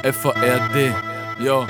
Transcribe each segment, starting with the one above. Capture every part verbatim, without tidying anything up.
F A R D, yo.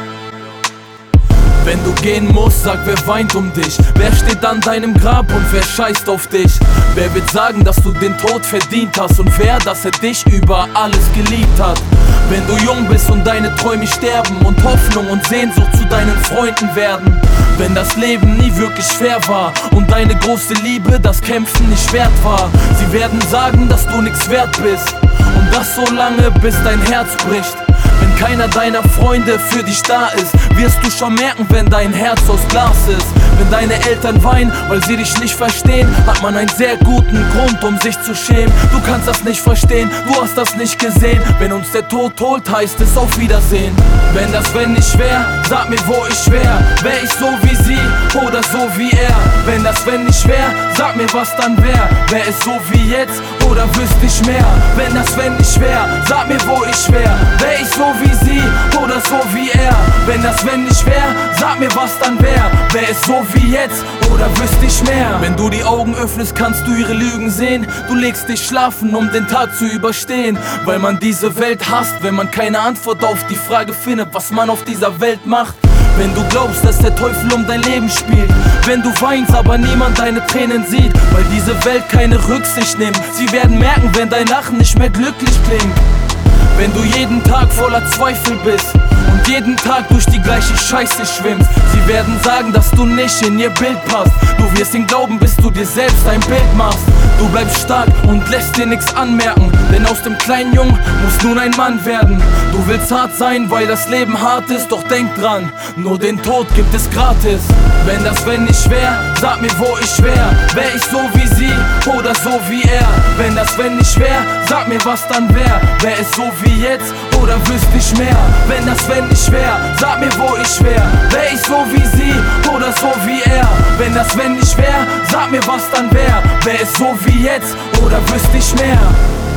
Wenn du gehen musst, sag, wer weint um dich? Wer steht an deinem Grab und wer scheißt auf dich? Wer wird sagen, dass du den Tod verdient hast? Und wer, dass er dich über alles geliebt hat? Wenn du jung bist und deine Träume sterben und Hoffnung und Sehnsucht zu deinen Freunden werden. Wenn das Leben nie wirklich fair war und deine große Liebe das Kämpfen nicht wert war. Sie werden sagen, dass du nix wert bist und das so lange, bis dein Herz bricht. Wenn keiner deiner Freunde für dich da ist, wirst du schon merken, wenn dein Herz aus Glas ist. Wenn deine Eltern weinen, weil sie dich nicht verstehen, hat man einen sehr guten Grund, um sich zu schämen. Du kannst das nicht verstehen, du hast das nicht gesehen. Wenn uns der Tod holt, heißt es auf Wiedersehen. Wenn das Wenn nicht wär, sag mir, wo ich wär. Wär ich so wie sie oder so wie er? Wenn das Wenn nicht wär, sag mir, was dann wär. Wär es so wie jetzt oder wüsste ich mehr? Wenn das Wenn nicht wär, sag mir, wo ich wär. Wär ich so wie sie oder so wie er? Wenn das Wenn nicht wär, sag mir, was dann wär. Wär es so wie jetzt oder wüsste ich mehr? Wenn du die Augen öffnest, kannst du ihre Lügen sehen. Du legst dich schlafen, um den Tag zu überstehen. Weil man diese Welt hasst, wenn man keine Antwort auf die Frage findet, was man auf dieser Welt macht. Wenn du glaubst, dass der Teufel um dein Leben spielt. Wenn du weinst, aber niemand deine Tränen sieht. Weil diese Welt keine Rücksicht nimmt. Sie werden merken, wenn dein Lachen nicht mehr glücklich klingt. Wenn du jeden Tag voller Zweifel bist und jeden Tag durch die gleiche Scheiße schwimmst. Sie werden sagen, dass du nicht in ihr Bild passt. Du wirst ihnen glauben, bis du dir selbst ein Bild machst. Du bleibst stark und lässt dir nichts anmerken, denn aus dem kleinen Jungen muss nun ein Mann werden. Du willst hart sein, weil das Leben hart ist, doch denk dran, nur den Tod gibt es gratis. Wenn das Wenn nicht wär, sag mir, wo ich wär. Wär ich so wie sie oder so wie er? Wenn das Wenn nicht wär, sag mir, was dann wär. Wär es so wie jetzt oder wüsste ich mehr? Wenn das Wenn nicht wär, sag mir, wo ich wär. Wär ich so wie sie oder so wie er? Wenn das Wenn nicht wär, sag mir, was dann wär. Wär es so wie jetzt oder wüsste ich mehr?